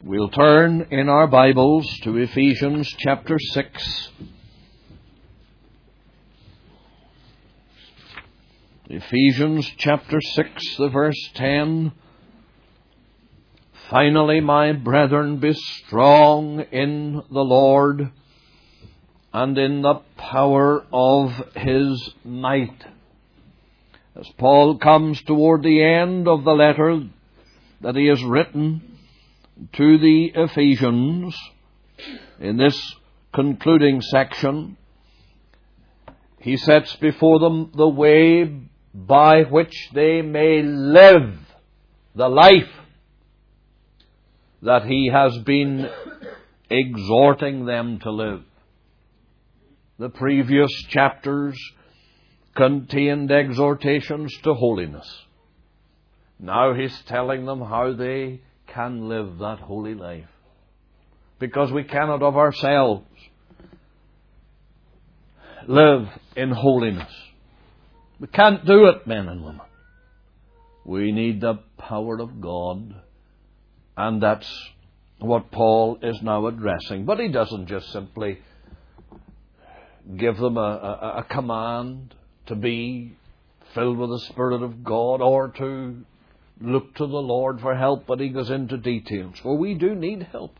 We'll turn in our Bibles to Ephesians chapter 6. Ephesians chapter 6, the verse 10. Finally, my brethren, be strong in the Lord and in the power of His might. As Paul comes toward the end of the letter that he has written to the Ephesians, in this concluding section, he sets before them the way by which they may live the life that he has been exhorting them to live. The previous chapters contained exhortations to holiness. Now he's telling them how they can live that holy life, because we cannot of ourselves live in holiness. We can't do it, men and women. We need the power of God, and that's what Paul is now addressing. But he doesn't just simply give them a command to be filled with the Spirit of God or to look to the Lord for help, but he goes into details. For we do need help.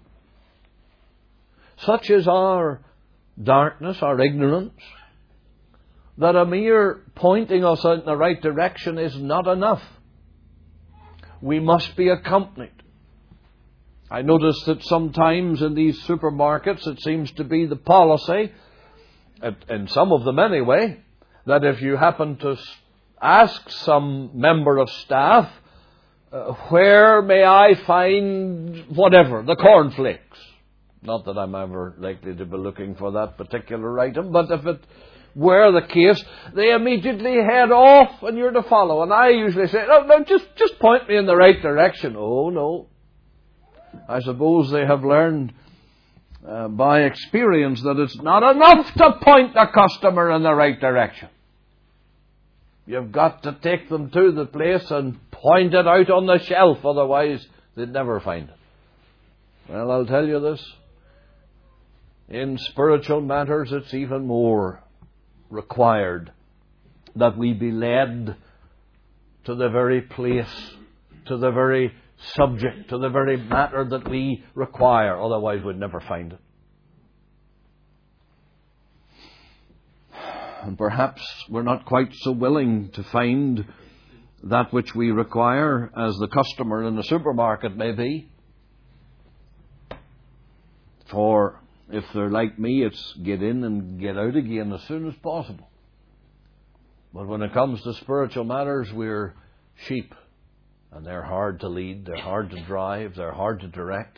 Such is our darkness, our ignorance, that a mere pointing us in the right direction is not enough. We must be accompanied. I notice that sometimes in these supermarkets it seems to be the policy, in some of them anyway, that if you happen to ask some member of staff, where may I find whatever, the cornflakes? Not that I'm ever likely to be looking for that particular item, but if it were the case, they immediately head off and you're to follow. And I usually say, no, just point me in the right direction. Oh, no. I suppose they have learned by experience that it's not enough to point the customer in the right direction. You've got to take them to the place and point it out on the shelf, otherwise they'd never find it. Well, I'll tell you this. In spiritual matters, it's even more required that we be led to the very place, to the very subject, to the very matter that we require. Otherwise, we'd never find it. And perhaps we're not quite so willing to find that which we require as the customer in the supermarket may be. For if they're like me, it's get in and get out again as soon as possible. But when it comes to spiritual matters, we're sheep. And they're hard to lead, they're hard to drive, they're hard to direct.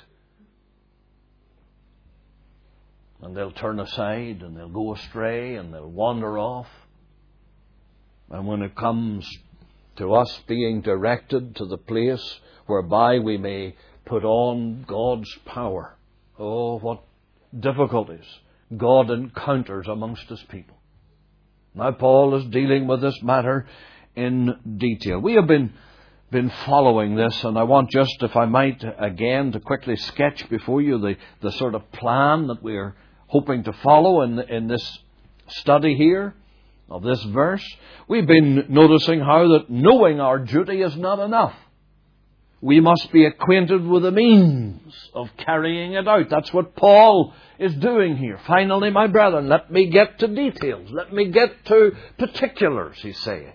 And they'll turn aside and they'll go astray and they'll wander off. And when it comes to us being directed to the place whereby we may put on God's power, oh, what difficulties God encounters amongst His people. Now Paul is dealing with this matter in detail. We have been following this, and I want just, if I might, again, to quickly sketch before you the sort of plan that we're hoping to follow in this study here of this verse. We've been noticing how that knowing our duty is not enough. We must be acquainted with the means of carrying it out. That's what Paul is doing here. Finally, my brethren, let me get to details. Let me get to particulars, he's saying.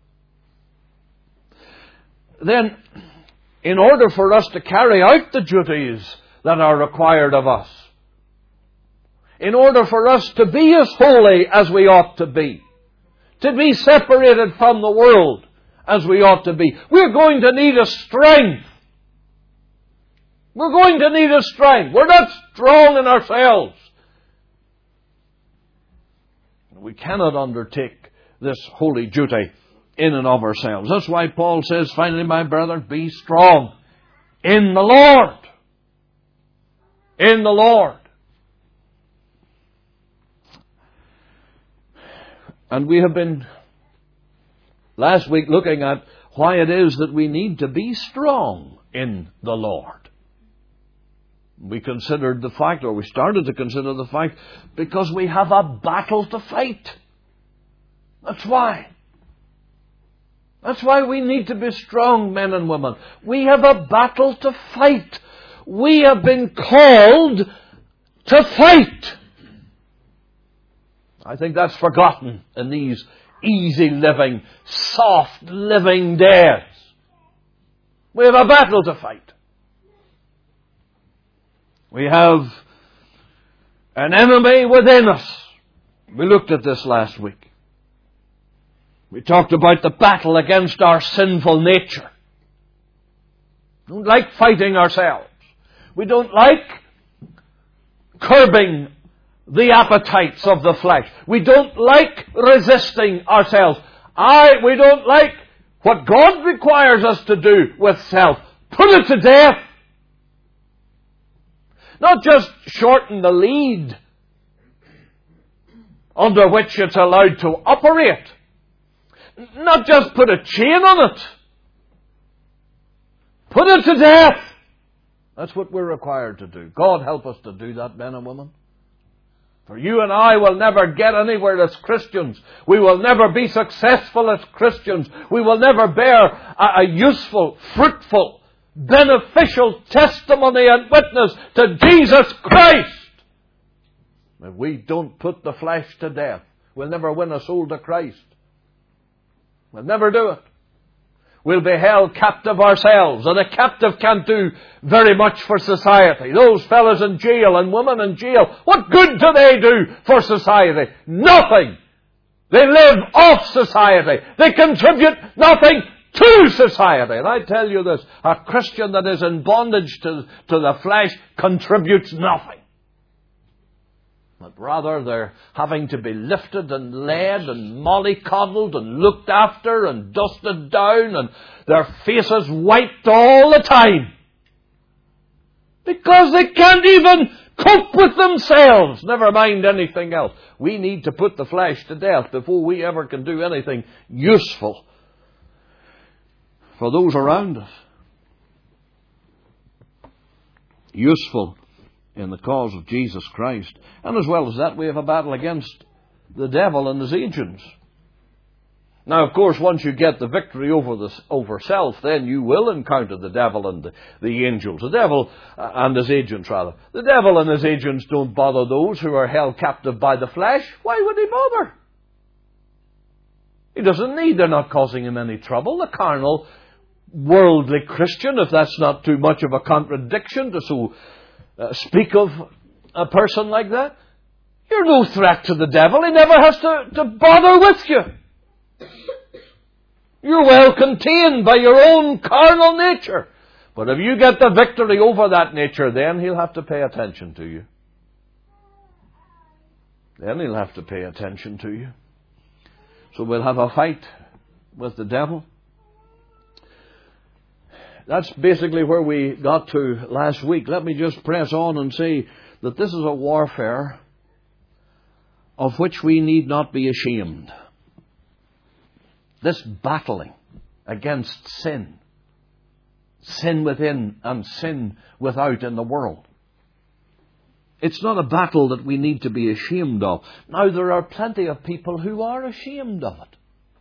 Then, in order for us to carry out the duties that are required of us, in order for us to be as holy as we ought to be separated from the world as we ought to be, we're going to need a strength. We're going to need a strength. We're not strong in ourselves. We cannot undertake this holy duty in and of ourselves. That's why Paul says, finally, my brethren, be strong in the Lord. In the Lord. And we have been last week looking at why it is that we need to be strong in the Lord. We considered the fact, or we started to consider the fact, because we have a battle to fight. That's why. That's why we need to be strong, men and women. We have a battle to fight. We have been called to fight. I think that's forgotten in these easy living, soft living days. We have a battle to fight. We have an enemy within us. We looked at this last week. We talked about the battle against our sinful nature. We don't like fighting ourselves. We don't like curbing the appetites of the flesh. We don't like resisting ourselves. We don't like what God requires us to do with self. Put it to death. Not just shorten the lead under which it's allowed to operate. Not just put a chain on it. Put it to death. That's what we're required to do. God help us to do that, men and women. For you and I will never get anywhere as Christians. We will never be successful as Christians. We will never bear a useful, fruitful, beneficial testimony and witness to Jesus Christ if we don't put the flesh to death. We'll never win a soul to Christ. We'll never do it. We'll be held captive ourselves, and a captive can't do very much for society. Those fellas in jail and women in jail, what good do they do for society? Nothing. They live off society. They contribute nothing to society. And I tell you this, a Christian that is in bondage to the flesh contributes nothing. But rather they're having to be lifted and led and mollycoddled and looked after and dusted down and their faces wiped all the time. Because they can't even cope with themselves, never mind anything else. We need to put the flesh to death before we ever can do anything useful for those around us. Useful in the cause of Jesus Christ. And as well as that, we have a battle against the devil and his agents. Now, of course, once you get the victory over self, then you will encounter the devil and the angels. The devil and his agents, rather. The devil and his agents don't bother those who are held captive by the flesh. Why would he bother? He doesn't need. They're not causing him any trouble. The carnal, worldly Christian, if that's not too much of a contradiction to so speak of a person like that. You're no threat to the devil. He never has to bother with you. You're well contained by your own carnal nature. But if you get the victory over that nature, then he'll have to pay attention to you. Then he'll have to pay attention to you. So we'll have a fight with the devil. That's basically where we got to last week. Let me just press on and say that this is a warfare of which we need not be ashamed. This battling against sin. Sin within and sin without in the world. It's not a battle that we need to be ashamed of. Now, there are plenty of people who are ashamed of it.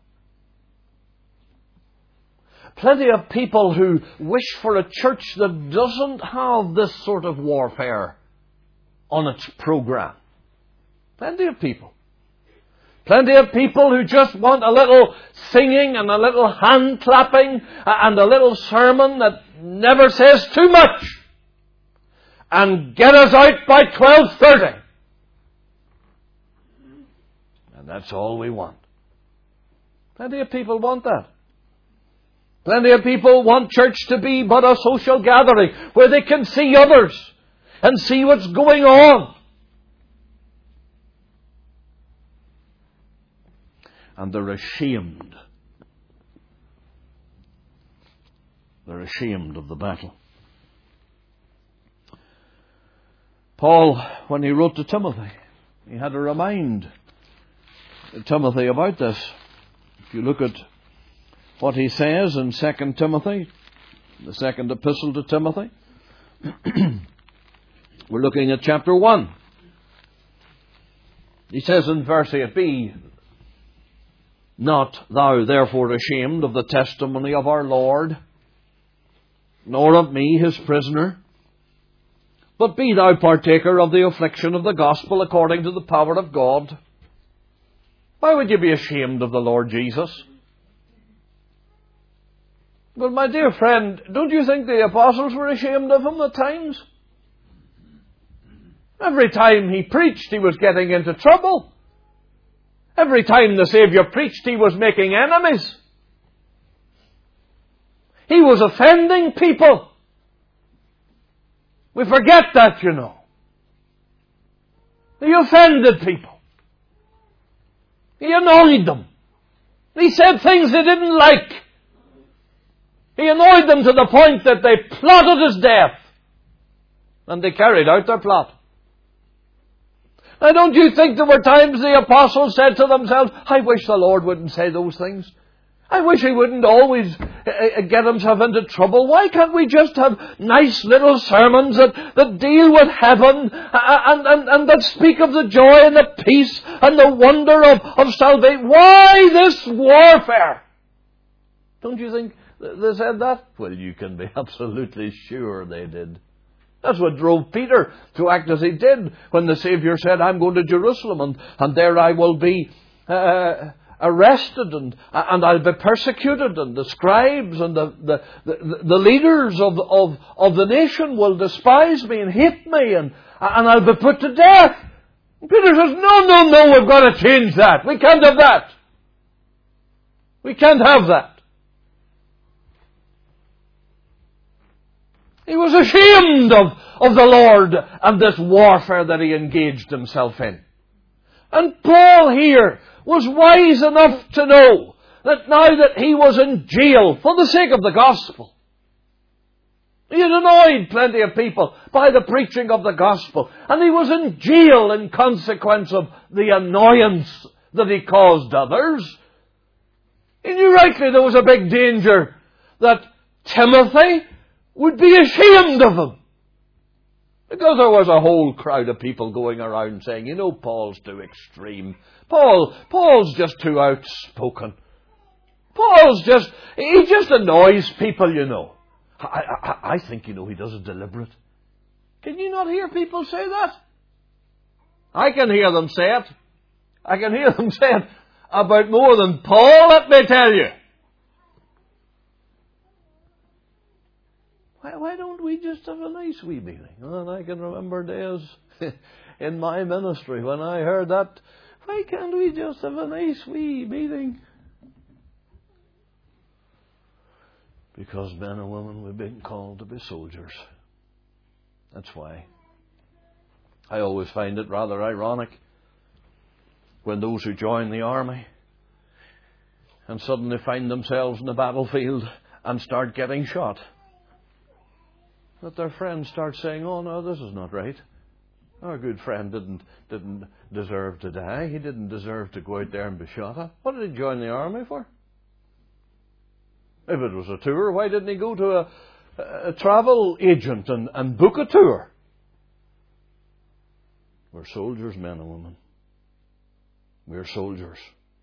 Plenty of people who wish for a church that doesn't have this sort of warfare on its program. Plenty of people. Plenty of people who just want a little singing and a little hand clapping and a little sermon that never says too much. And get us out by 12:30. And that's all we want. Plenty of people want that. Plenty of people want church to be but a social gathering where they can see others and see what's going on. And they're ashamed. They're ashamed of the battle. Paul, when he wrote to Timothy, he had to remind Timothy about this. If you look at what he says in 2 Timothy, the second epistle to Timothy, We're looking at chapter 1. He says in verse 8, Be not thou therefore ashamed of the testimony of our Lord, nor of me his prisoner, but be thou partaker of the affliction of the gospel according to the power of God. Why would you be ashamed of the Lord Jesus? But my dear friend, don't you think the apostles were ashamed of him at times? Every time he preached, he was getting into trouble. Every time the Saviour preached, he was making enemies. He was offending people. We forget that, you know. He offended people. He annoyed them. He said things they didn't like. He annoyed them to the point that they plotted his death. And they carried out their plot. Now, don't you think there were times the apostles said to themselves, I wish the Lord wouldn't say those things. I wish he wouldn't always get himself into trouble. Why can't we just have nice little sermons that deal with heaven and that speak of the joy and the peace and the wonder of salvation? Why this warfare? Don't you think they said that? Well, you can be absolutely sure they did. That's what drove Peter to act as he did when the Saviour said, I'm going to Jerusalem and there I will be arrested and I'll be persecuted, and the scribes and the leaders of the nation will despise me and hate me and I'll be put to death. And Peter says, no, we've got to change that. We can't have that. We can't have that. He was ashamed of the Lord and this warfare that he engaged himself in. And Paul here was wise enough to know that now that he was in jail for the sake of the gospel, he had annoyed plenty of people by the preaching of the gospel, and he was in jail in consequence of the annoyance that he caused others. He knew rightly there was a big danger that Timothy would be ashamed of him. Because there was a whole crowd of people going around saying, you know, Paul's too extreme. Paul's just too outspoken. He just annoys people, you know. I think, you know, he does it deliberate. Can you not hear people say that? I can hear them say it. I can hear them say it about more than Paul, let me tell you. Why don't we just have a nice wee meeting? And I can remember days in my ministry when I heard that. Why can't we just have a nice wee meeting? Because men and women, we've been called to be soldiers. That's why. I always find it rather ironic when those who join the army and suddenly find themselves in the battlefield and start getting shot, that their friends start saying, oh no, this is not right. Our good friend didn't deserve to die. He didn't deserve to go out there and be shot at. What did he join the army for? If it was a tour, why didn't he go to a travel agent and book a tour? We're soldiers, men and women. We're soldiers.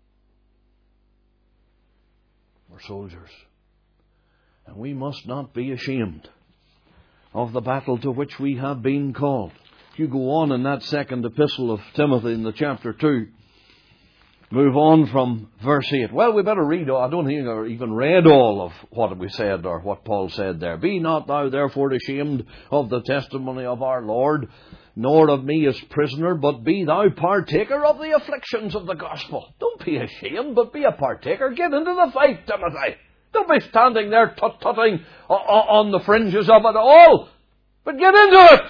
We're soldiers. And we must not be ashamed of the battle to which we have been called. If you go on in that second epistle of Timothy in the chapter 2, move on from verse 8. Well, we better read all. I don't think I even read all of what we said or what Paul said there. Be not thou therefore ashamed of the testimony of our Lord, nor of me as prisoner, but be thou partaker of the afflictions of the gospel. Don't be ashamed, but be a partaker. Get into the fight, Timothy. Don't be standing there tut-tutting on the fringes of it all, but get into it.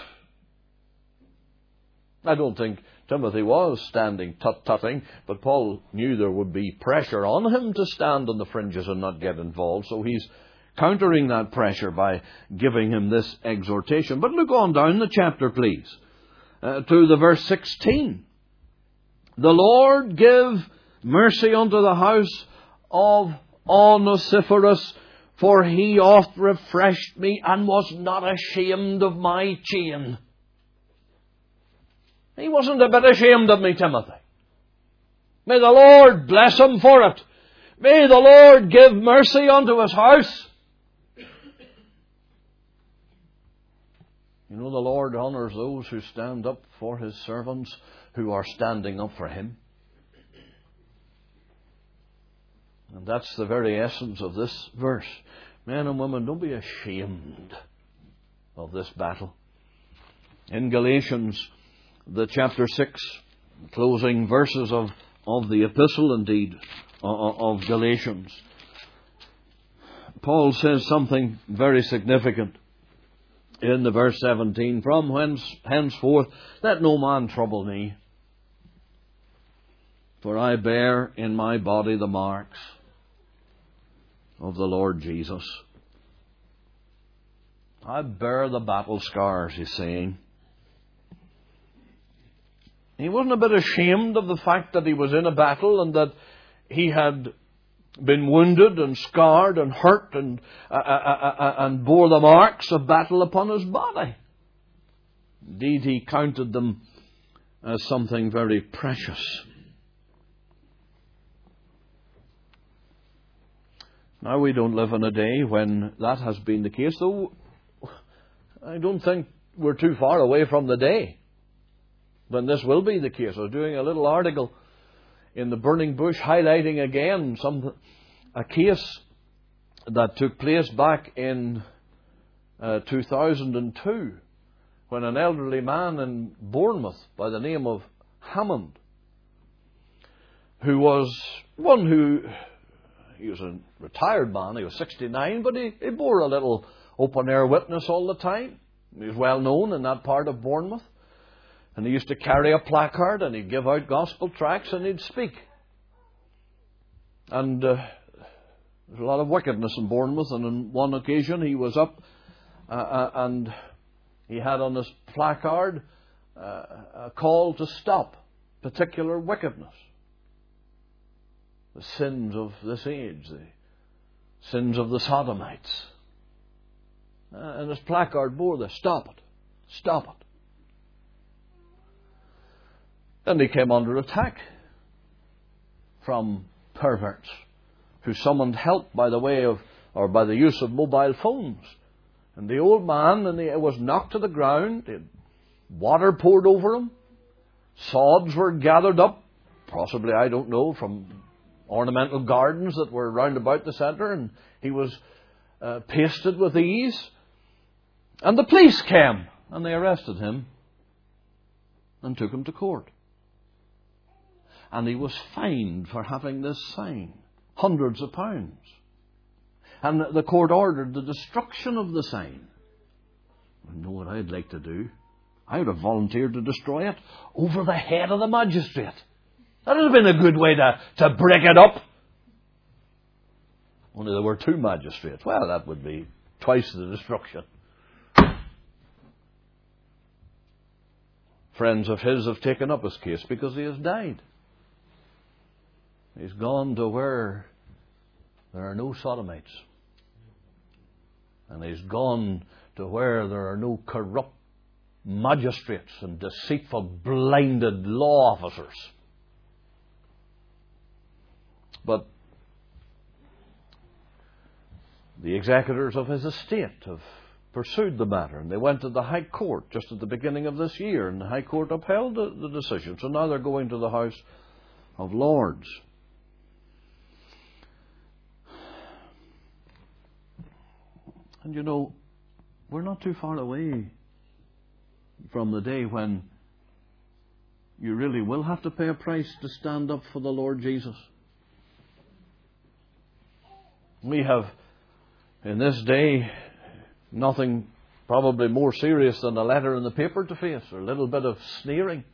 I don't think Timothy was standing tut-tutting, but Paul knew there would be pressure on him to stand on the fringes and not get involved, so he's countering that pressure by giving him this exhortation. But look on down the chapter, please, to the verse 16. The Lord give mercy unto the house of Onesiphorus, for he oft refreshed me and was not ashamed of my chain. He wasn't a bit ashamed of me, Timothy. May the Lord bless him for it. May the Lord give mercy unto his house. You know, the Lord honours those who stand up for his servants, who are standing up for him. And that's the very essence of this verse. Men and women, don't be ashamed of this battle. In Galatians, the chapter 6, closing verses of the epistle, indeed, of Galatians, Paul says something very significant in the verse 17. From henceforth let no man trouble me, for I bear in my body the marks of the Lord Jesus. I bear the battle scars, he's saying. He wasn't a bit ashamed of the fact that he was in a battle and that he had been wounded and scarred and hurt and bore the marks of battle upon his body. Indeed, he counted them as something very precious. Now, we don't live in a day when that has been the case, though I don't think we're too far away from the day when this will be the case. I was doing a little article in the Burning Bush highlighting again a case that took place back in 2002 when an elderly man in Bournemouth by the name of Hammond, who was he was a retired man, he was 69, but he bore a little open-air witness all the time. He was well known in that part of Bournemouth. And he used to carry a placard and he'd give out gospel tracts and he'd speak. And there's a lot of wickedness in Bournemouth, and on one occasion he was up and he had on his placard a call to stop particular wickedness. The sins of this age, the sins of the Sodomites. And his placard bore this: stop it, stop it. And he came under attack from perverts who summoned help by the way of, or by the use of mobile phones. And the old man was knocked to the ground, water poured over him, sods were gathered up, possibly, I don't know, from ornamental gardens that were round about the centre, and he was pasted with these. And the police came and they arrested him and took him to court. And he was fined for having this sign, hundreds of pounds. And the court ordered the destruction of the sign. I know what I'd like to do. I would have volunteered to destroy it over the head of the magistrate. That would have been a good way to break it up. Only there were two magistrates. Well, that would be twice the destruction. Friends of his have taken up his case because he has died. He's gone to where there are no sodomites. And he's gone to where there are no corrupt magistrates and deceitful, blinded law officers. But the executors of his estate have pursued the matter, and they went to the High Court just at the beginning of this year, and the High Court upheld the decision. So now they're going to the House of Lords. And you know, we're not too far away from the day when you really will have to pay a price to stand up for the Lord Jesus. We have, in this day, nothing probably more serious than a letter in the paper to face, or a little bit of sneering.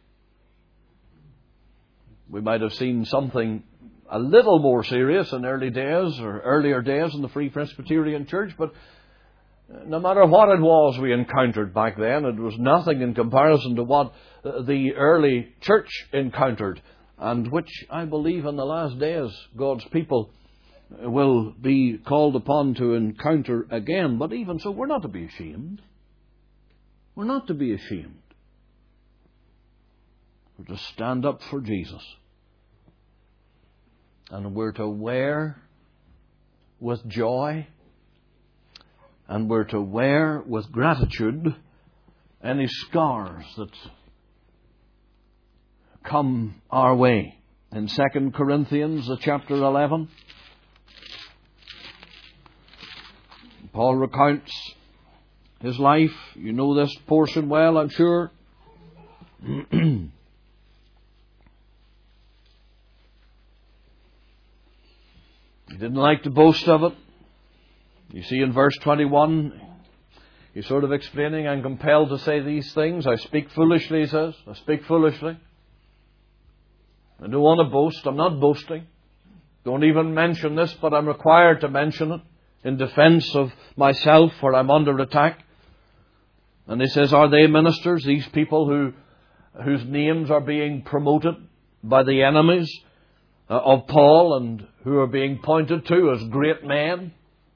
We might have seen something a little more serious in early days, or earlier days in the Free Presbyterian Church, but no matter what it was we encountered back then, it was nothing in comparison to what the early church encountered, and which I believe in the last days God's people will be called upon to encounter again. But even so, we're not to be ashamed. We're not to be ashamed. We're to stand up for Jesus. And we're to wear with joy, and we're to wear with gratitude any scars that come our way. In 2 Corinthians, chapter 11, Paul recounts his life. You know this portion well, I'm sure. He didn't like to boast of it. You see in verse 21, he's sort of explaining, I'm compelled to say these things. I speak foolishly, he says. I speak foolishly. I don't want to boast. I'm not boasting. Don't even mention this, but I'm required to mention it in defense of myself, for I'm under attack. And he says, are they ministers, these people whose names are being promoted by the enemies of Paul and who are being pointed to as great men?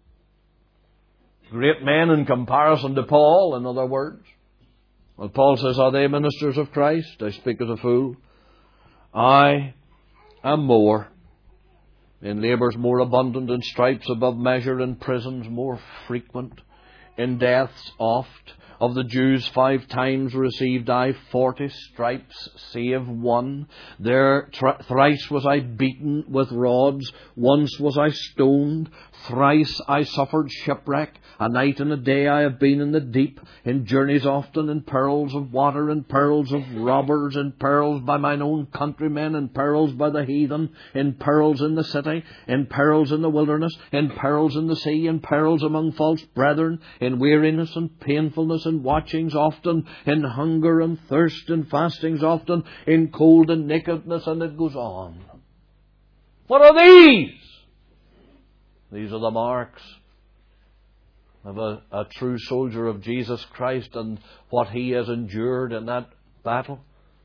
Great men in comparison to Paul, in other words. Well, Paul says, are they ministers of Christ? I speak as a fool. I am more, in labours more abundant, in stripes above measure, in prisons more frequent, in deaths oft. Of the Jews 5 times received I 40 stripes, save one. There thrice was I beaten with rods, once was I stoned, thrice I suffered shipwreck. A night and a day I have been in the deep, in journeys often, in perils of water, in perils of robbers, in perils by mine own countrymen, in perils by the heathen, in perils in the city, in perils in the wilderness, in perils in the sea, in perils among false brethren, in weariness and painfulness, in watchings often, in hunger and thirst, in fastings often, in cold and nakedness, and it goes on. What are these? These are the marks of a true soldier of Jesus Christ and what he has endured in that battle.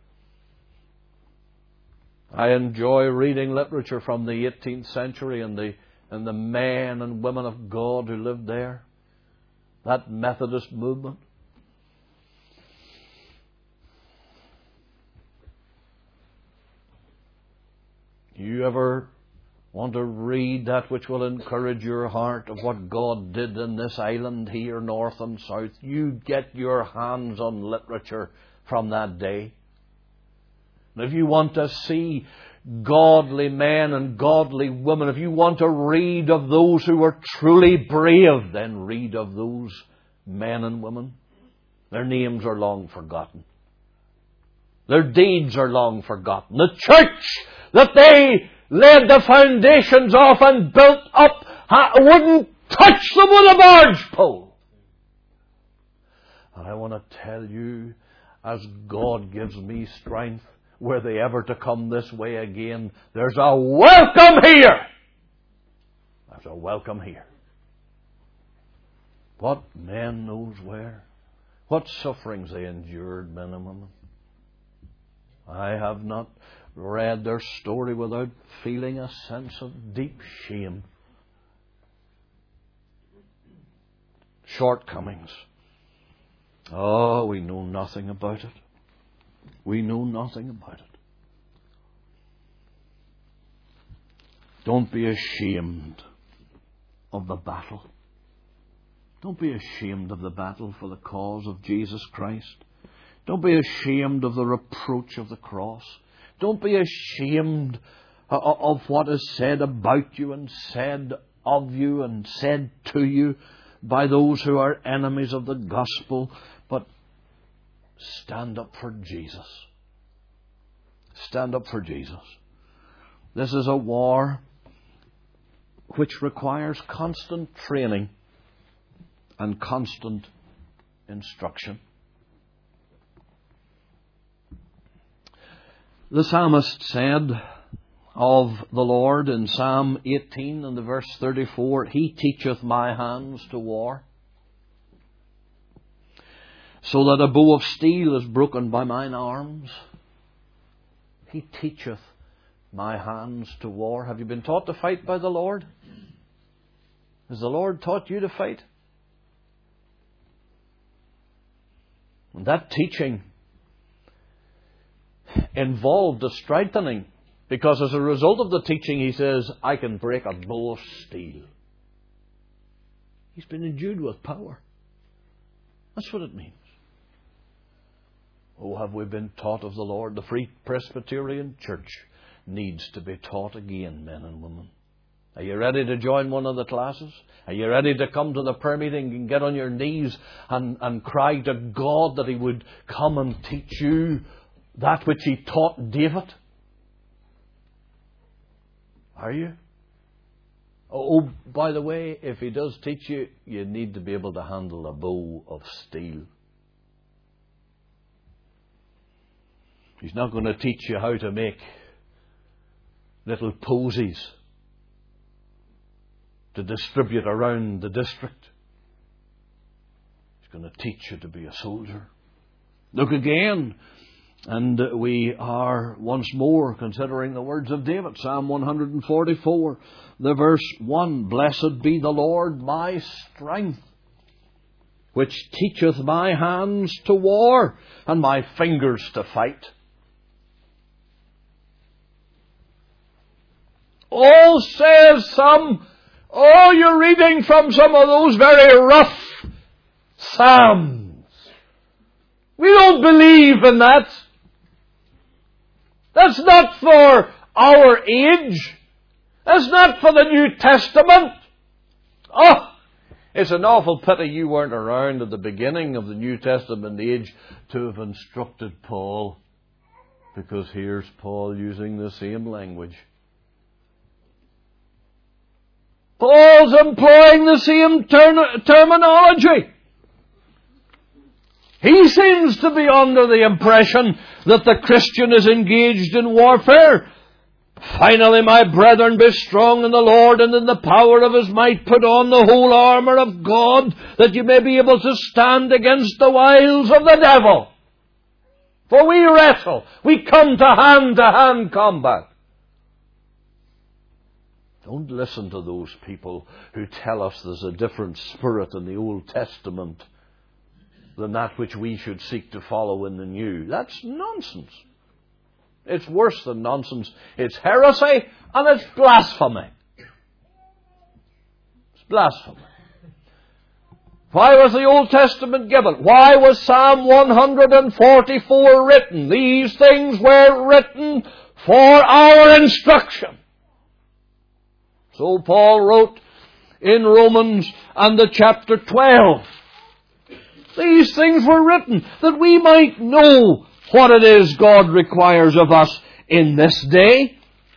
I enjoy reading literature from the 18th century and the men and women of God who lived there. That Methodist movement. You ever want to read that which will encourage your heart of what God did in this island here, north and south? You get your hands on literature from that day. And if you want to see godly men and godly women, if you want to read of those who were truly brave, then read of those men and women. Their names are long forgotten. Their deeds are long forgotten. The church that they laid the foundations of and built up wouldn't touch them with a barge pole. And I want to tell you, as God gives me strength, were they ever to come this way again, there's a welcome here. There's a welcome here. What man knows where? What sufferings they endured, men and women. I have not read their story without feeling a sense of deep shame. Shortcomings. Oh, we know nothing about it. We know nothing about it. Don't be ashamed of the battle. Don't be ashamed of the battle for the cause of Jesus Christ. Don't be ashamed of the reproach of the cross. Don't be ashamed of what is said about you and said of you and said to you by those who are enemies of the gospel. But stand up for Jesus. Stand up for Jesus. This is a war which requires constant training and constant instruction. The psalmist said of the Lord in Psalm 18 and the verse 34, He teacheth my hands to war, so that a bow of steel is broken by mine arms. He teacheth my hands to war. Have you been taught to fight by the Lord? Has the Lord taught you to fight? And that teaching involved a strengthening, because as a result of the teaching, he says, I can break a bow of steel. He's been endued with power. That's what it means. Oh, have we been taught of the Lord? The Free Presbyterian Church needs to be taught again, men and women. Are you ready to join one of the classes? Are you ready to come to the prayer meeting and get on your knees and cry to God that He would come and teach you that which He taught David? Are you? Oh, by the way, if He does teach you, you need to be able to handle a bow of steel. He's not going to teach you how to make little posies to distribute around the district. He's going to teach you to be a soldier. Look again, and we are once more considering the words of David. Psalm 144, the verse 1. Blessed be the Lord my strength, which teacheth my hands to war, and my fingers to fight. Oh, says some, oh, you're reading from some of those very rough Psalms. We don't believe in that. That's not for our age. That's not for the New Testament. Oh, it's an awful pity you weren't around at the beginning of the New Testament age to have instructed Paul, because here's Paul using the same language. Paul's employing the same terminology. He seems to be under the impression that the Christian is engaged in warfare. Finally, my brethren, be strong in the Lord and in the power of His might. Put on the whole armour of God, that you may be able to stand against the wiles of the devil. For we wrestle. We come to hand combat. Don't listen to those people who tell us there's a different spirit in the Old Testament than that which we should seek to follow in the New. That's nonsense. It's worse than nonsense. It's heresy and it's blasphemy. It's blasphemy. Why was the Old Testament given? Why was Psalm 144 written? These things were written for our instruction. So Paul wrote in Romans and the chapter 12. These things were written that we might know what it is God requires of us in this day.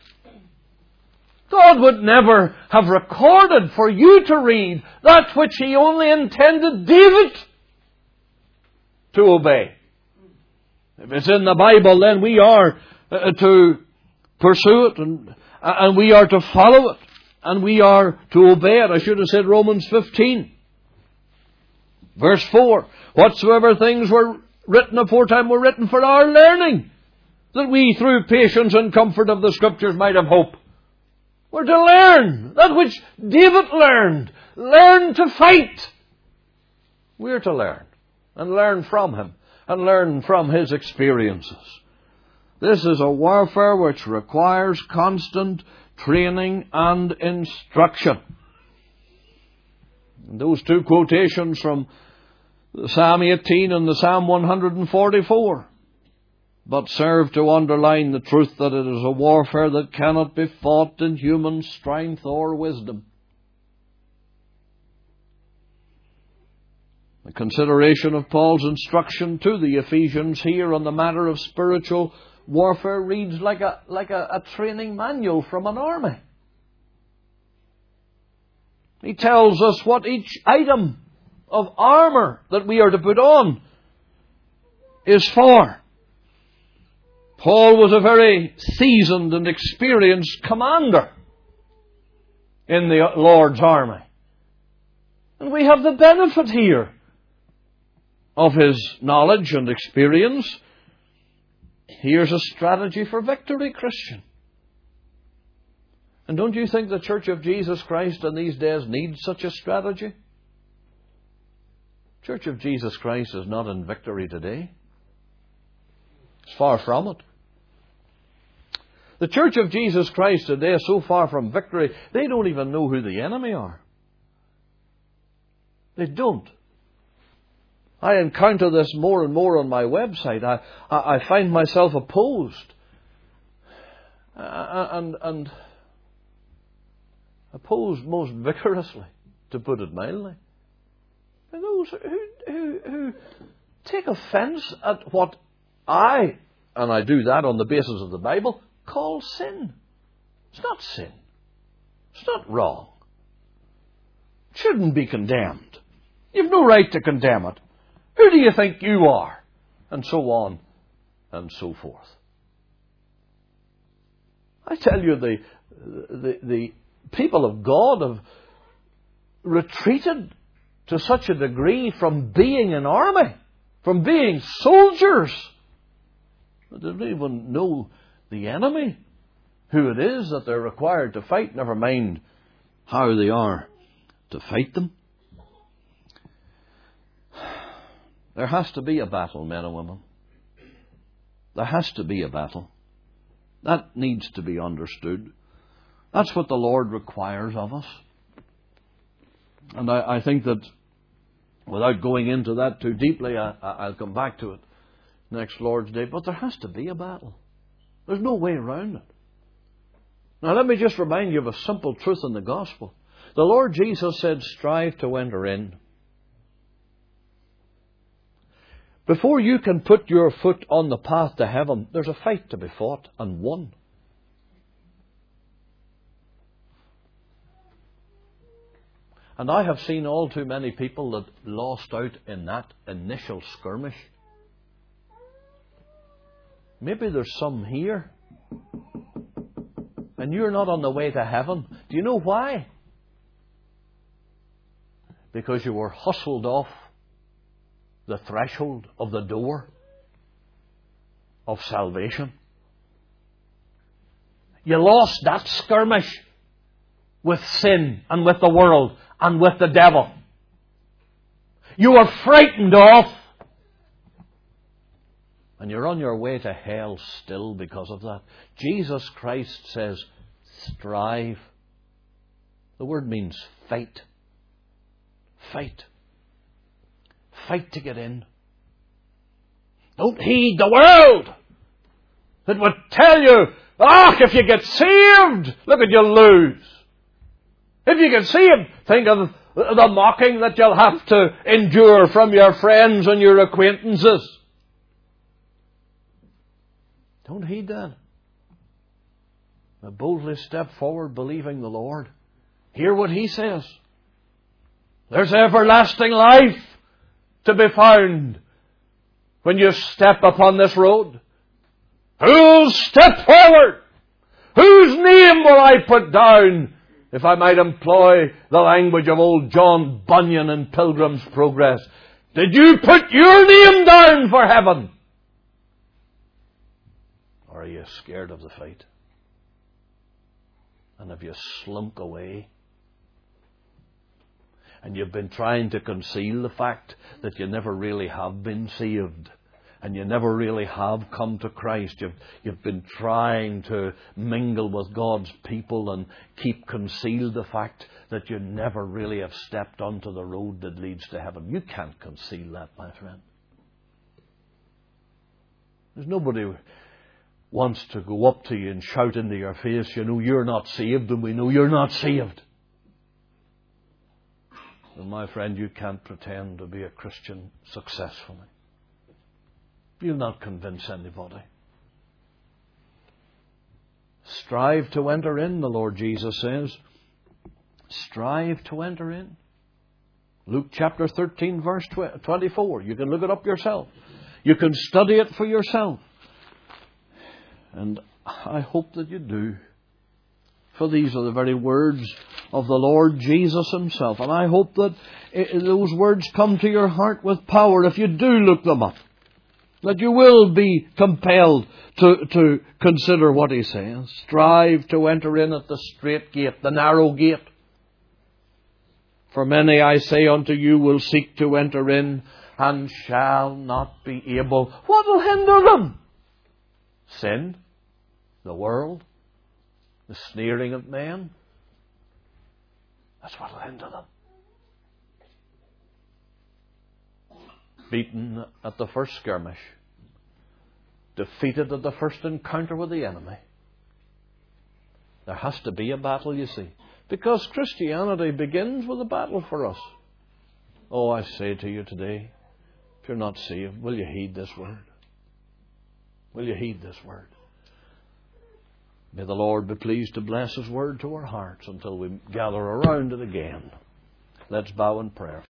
God would never have recorded for you to read that which He only intended David to obey. If it's in the Bible, then we are to pursue it and we are to follow it. And we are to obey it. I should have said Romans 15. Verse 4. Whatsoever things were written aforetime were written for our learning, that we through patience and comfort of the Scriptures might have hope. We're to learn that which David learned. Learn to fight. We're to learn. And learn from him. And learn from his experiences. This is a warfare which requires constant training and instruction. And those two quotations from Psalm 18 and the Psalm 144 but serve to underline the truth that it is a warfare that cannot be fought in human strength or wisdom. The consideration of Paul's instruction to the Ephesians here on the matter of spiritual warfare reads like a training manual from an army. He tells us what each item of armour that we are to put on is for. Paul was a very seasoned and experienced commander in the Lord's army. And we have the benefit here of his knowledge and experience. Here's a strategy for victory, Christian. And don't you think the Church of Jesus Christ in these days needs such a strategy? Church of Jesus Christ is not in victory today. It's far from it. The Church of Jesus Christ today is so far from victory, they don't even know who the enemy are. They don't. I encounter this more and more on my website. I find myself opposed. And opposed most vigorously, to put it mildly. And those who take offence at what I, and I do that on the basis of the Bible, call sin. It's not sin. It's not wrong. It shouldn't be condemned. You've no right to condemn it. Who do you think you are? And so on and so forth. I tell you, the people of God have retreated to such a degree from being an army, from being soldiers, that they don't even know the enemy, who it is that they're required to fight, never mind how they are to fight them. There has to be a battle, men and women. There has to be a battle. That needs to be understood. That's what the Lord requires of us. And I think that, without going into that too deeply, I'll come back to it next Lord's Day. But there has to be a battle. There's no way around it. Now let me just remind you of a simple truth in the gospel. The Lord Jesus said, strive to enter in. Before you can put your foot on the path to heaven, there's a fight to be fought and won. And I have seen all too many people that lost out in that initial skirmish. Maybe there's some here, and you're not on the way to heaven. Do you know why? Because you were hustled off the threshold of the door of salvation. You lost that skirmish with sin and with the world and with the devil. You were frightened off. And you're on your way to hell still because of that. Jesus Christ says, strive. The word means fight. Fight. Fight to get in. Don't heed the world. It would tell you, if you get saved, look at you lose. If you get saved, think of the mocking that you'll have to endure from your friends and your acquaintances. Don't heed that. But boldly step forward believing the Lord. Hear what He says. There's everlasting life to be found when you step upon this road. Who'll step forward? Whose name will I put down, if I might employ the language of old John Bunyan in Pilgrim's Progress? Did you put your name down for heaven? Or are you scared of the fight? And have you slunk away? And you've been trying to conceal the fact that you never really have been saved. And you never really have come to Christ. You've been trying to mingle with God's people and keep concealed the fact that you never really have stepped onto the road that leads to heaven. You can't conceal that, my friend. There's nobody who wants to go up to you and shout into your face, you're not saved, and we know you're not saved. And my friend, you can't pretend to be a Christian successfully. You'll not convince anybody. Strive to enter in, the Lord Jesus says. Strive to enter in. Luke chapter 13, verse 24. You can look it up yourself. You can study it for yourself. And I hope that you do. For these are the very words of the Lord Jesus Himself. And I hope that those words come to your heart with power if you do look them up. That you will be compelled to consider what He says. Strive to enter in at the strait gate, the narrow gate. For many, I say unto you, will seek to enter in and shall not be able. What will hinder them? Sin, the world, the sneering of men. That's what will end to them. Beaten at the first skirmish. Defeated at the first encounter with the enemy. There has to be a battle, you see. Because Christianity begins with a battle for us. Oh, I say to you today, if you're not saved, will you heed this word? Will you heed this word? May the Lord be pleased to bless His word to our hearts until we gather around it again. Let's bow in prayer.